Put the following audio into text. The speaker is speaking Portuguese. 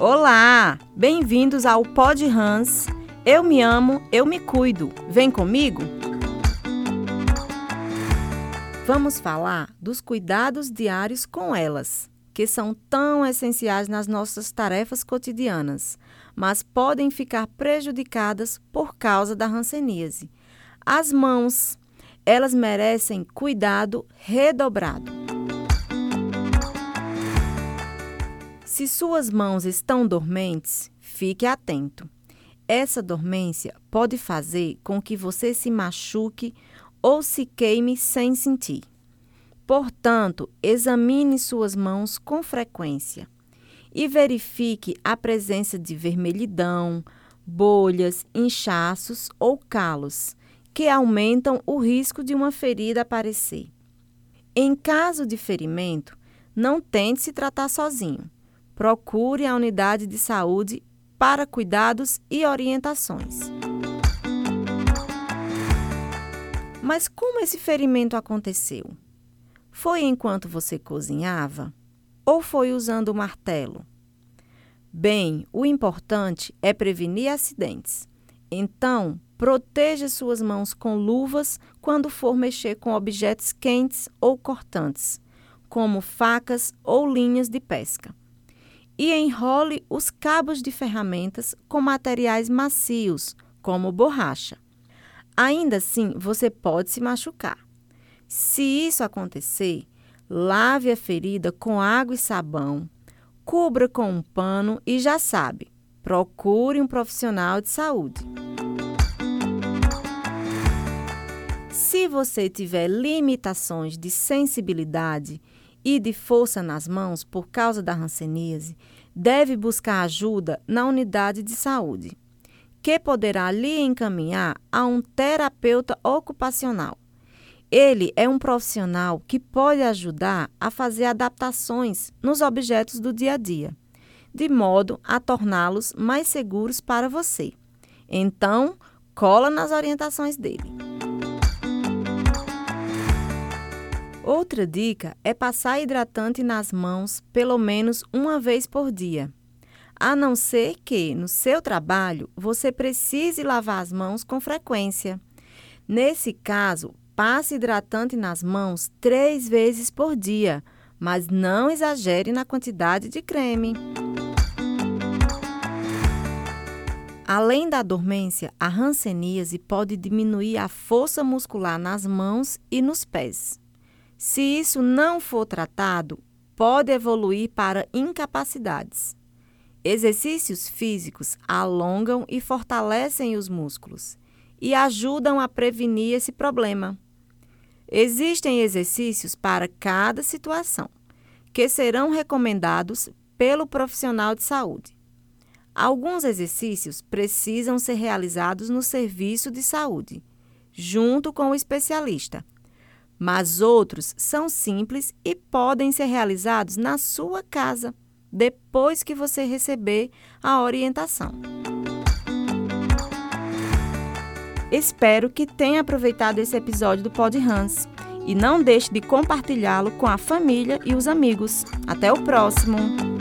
Olá! Bem-vindos ao Pod Hans. Eu me amo, eu me cuido. Vem comigo? Vamos falar dos cuidados diários com elas, que são tão essenciais nas nossas tarefas cotidianas, mas podem ficar prejudicadas por causa da hanseníase. As mãos, elas merecem cuidado redobrado. Se suas mãos estão dormentes, fique atento. Essa dormência pode fazer com que você se machuque ou se queime sem sentir. Portanto, examine suas mãos com frequência e verifique a presença de vermelhidão, bolhas, inchaços ou calos, que aumentam o risco de uma ferida aparecer. Em caso de ferimento, não tente se tratar sozinho. Procure a unidade de saúde para cuidados e orientações. Mas como esse ferimento aconteceu? Foi enquanto você cozinhava? Ou foi usando o martelo? Bem, o importante é prevenir acidentes. Então, proteja suas mãos com luvas quando for mexer com objetos quentes ou cortantes, como facas ou linhas de pesca. E enrole os cabos de ferramentas com materiais macios, como borracha. Ainda assim, você pode se machucar. Se isso acontecer, lave a ferida com água e sabão, cubra com um pano e já sabe, procure um profissional de saúde. Se você tiver limitações de sensibilidade e de força nas mãos por causa da hanseníase, deve buscar ajuda na unidade de saúde, que poderá lhe encaminhar a um terapeuta ocupacional. Ele é um profissional que pode ajudar a fazer adaptações nos objetos do dia a dia, de modo a torná-los mais seguros para você. Então, cola nas orientações dele. Outra dica é passar hidratante nas mãos pelo menos uma vez por dia, a não ser que, no seu trabalho, você precise lavar as mãos com frequência. Nesse caso, passe hidratante nas mãos 3 vezes por dia, mas não exagere na quantidade de creme. Além da dormência, a hanseníase pode diminuir a força muscular nas mãos e nos pés. Se isso não for tratado, pode evoluir para incapacidades. Exercícios físicos alongam e fortalecem os músculos e ajudam a prevenir esse problema. Existem exercícios para cada situação, que serão recomendados pelo profissional de saúde. Alguns exercícios precisam ser realizados no serviço de saúde, junto com o especialista, mas outros são simples e podem ser realizados na sua casa, depois que você receber a orientação. Espero que tenha aproveitado esse episódio do Pod Hans e não deixe de compartilhá-lo com a família e os amigos. Até o próximo!